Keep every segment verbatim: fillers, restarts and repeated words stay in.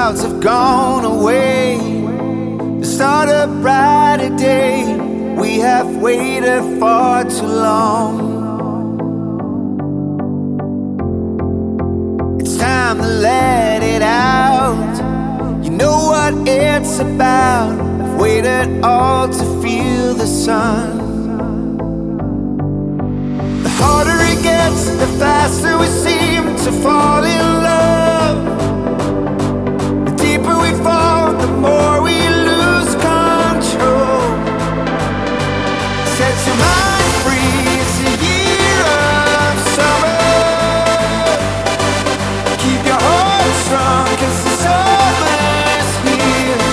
clouds have gone away to start a brighter day. We have waited far too long. It's time to let it out. You know what it's about. I've waited all to feel the sun. The harder it gets, the faster we seem to fall in love. The deeper we fall, the more we lose control. Set your mind free, it's a year of summer. Keep your heart strong, cause the summer's here.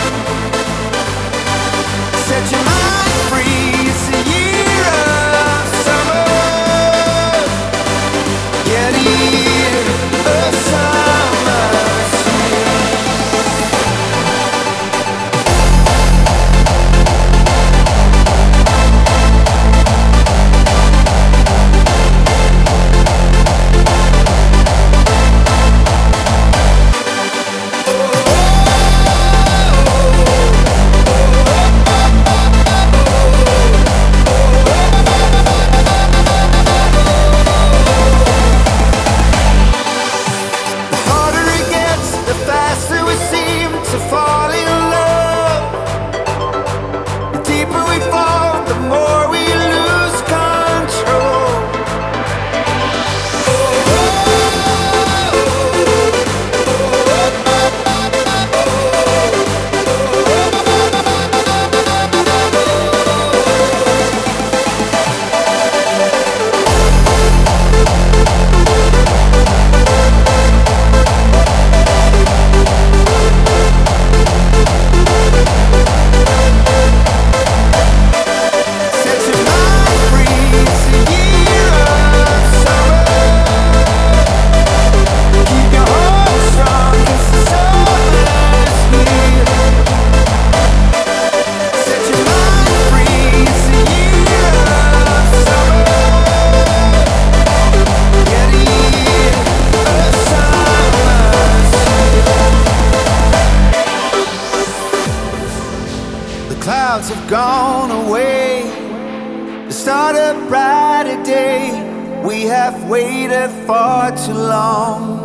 Set your mind free, it's a year of summer. Yeah, the year of summer's here. Clouds have gone away to start a brighter day. We have waited far too long.